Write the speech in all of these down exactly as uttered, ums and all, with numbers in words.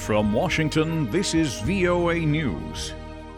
From Washington, this is V O A News.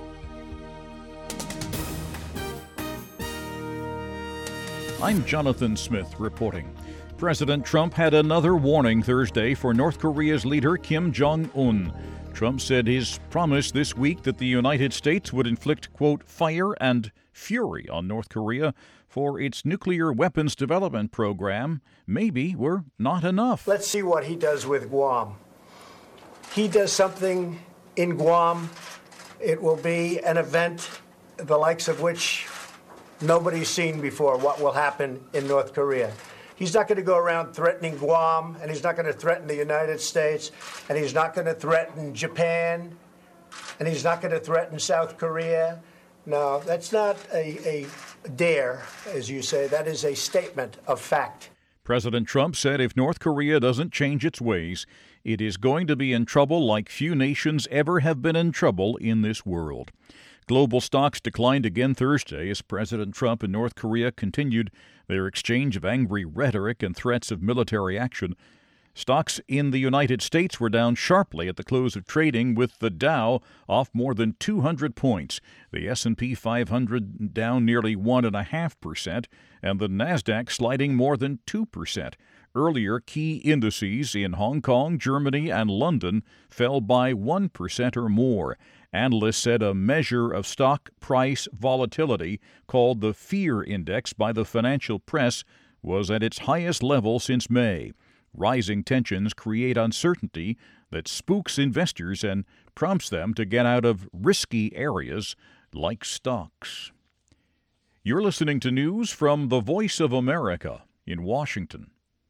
I'm Jonathan Smith reporting. President Trump had another warning Thursday for North Korea's leader Kim Jong-un. Trump said his promise this week that the United States would inflict, quote, fire and fury on North Korea for its nuclear weapons development program maybe were not enough. Let's see what he does with Guam. He does something in Guam, it will be an event the likes of which nobody's seen before, what will happen in North Korea. He's not going to go around threatening Guam, and he's not going to threaten the United States, and he's not going to threaten Japan, and he's not going to threaten South Korea. No, that's not a, a dare, as you say. That is a statement of fact. President Trump said if North Korea doesn't change its ways, it is going to be in trouble like few nations ever have been in trouble in this world. Global stocks declined again Thursday as President Trump and North Korea continued their exchange of angry rhetoric and threats of military action. Stocks in the United States were down sharply at the close of trading, with the Dow off more than two hundred points, the S and P five hundred down nearly one point five percent, and the Nasdaq sliding more than two percent. Earlier, key indices in Hong Kong, Germany, and London fell by one percent or more. Analysts said a measure of stock price volatility called the Fear Index by the financial press was at its highest level since May. Rising tensions create uncertainty that spooks investors and prompts them to get out of risky areas like stocks. You're listening to news from the Voice of America in Washington.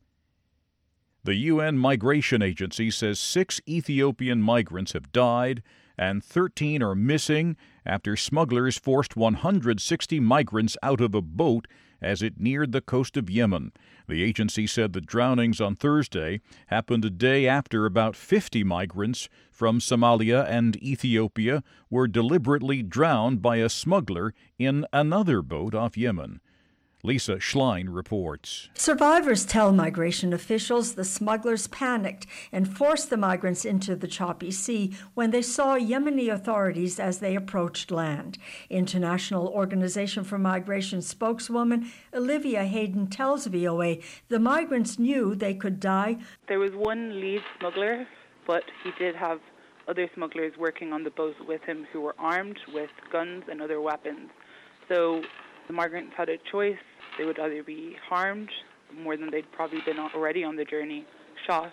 The U N Migration Agency says six Ethiopian migrants have died and thirteen are missing after smugglers forced one hundred sixty migrants out of a boat as it neared the coast of Yemen. The agency said the drownings on Thursday happened a day after about fifty migrants from Somalia and Ethiopia were deliberately drowned by a smuggler in another boat off Yemen. Lisa Schlein reports. Survivors tell migration officials the smugglers panicked and forced the migrants into the choppy sea when they saw Yemeni authorities as they approached land. International Organization for Migration spokeswoman Olivia Hayden tells V O A the migrants knew they could die. There was one lead smuggler, but he did have other smugglers working on the boat with him who were armed with guns and other weapons. So the migrants had a choice. They would either be harmed more than they'd probably been already on the journey, shot,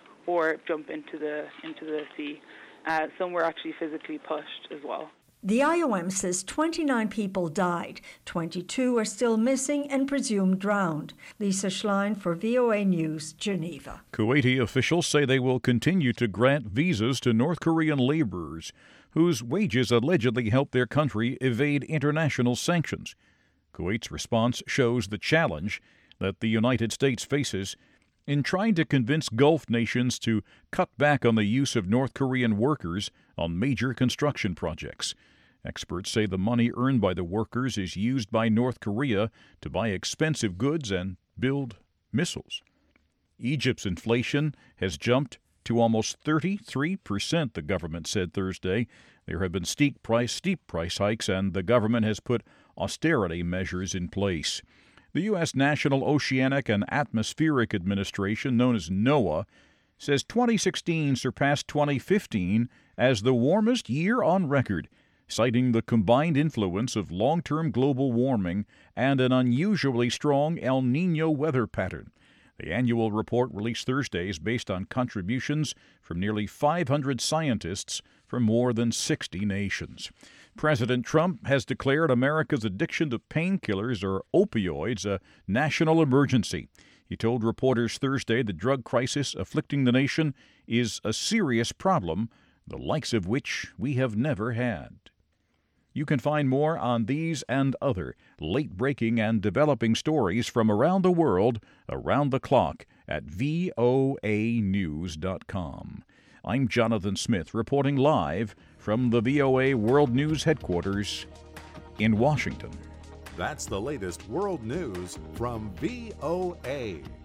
or jump into the into the sea. Uh, some were actually physically pushed as well. The I O M says twenty-nine people died, twenty-two are still missing and presumed drowned. Lisa Schlein for V O A News, Geneva. Kuwaiti officials say they will continue to grant visas to North Korean laborers whose wages allegedly helped their country evade international sanctions. Kuwait's response shows the challenge that the United States faces in trying to convince Gulf nations to cut back on the use of North Korean workers on major construction projects. Experts say the money earned by the workers is used by North Korea to buy expensive goods and build missiles. Egypt's inflation has jumped to almost thirty-three percent, the government said Thursday. There have been steep price, steep price hikes, and the government has put austerity measures in place. The U S National Oceanic and Atmospheric Administration, known as NOAA, says twenty sixteen surpassed twenty fifteen as the warmest year on record, citing the combined influence of long-term global warming and an unusually strong El Niño weather pattern. The annual report released Thursday is based on contributions from nearly five hundred scientists from more than sixty nations. President Trump has declared America's addiction to painkillers or opioids a national emergency. He told reporters Thursday the drug crisis afflicting the nation is a serious problem, the likes of which we have never had. You can find more on these and other late-breaking and developing stories from around the world, around the clock, at V O A news dot com. I'm Jonathan Smith, reporting live from the V O A World News Headquarters in Washington. That's the latest world news from V O A.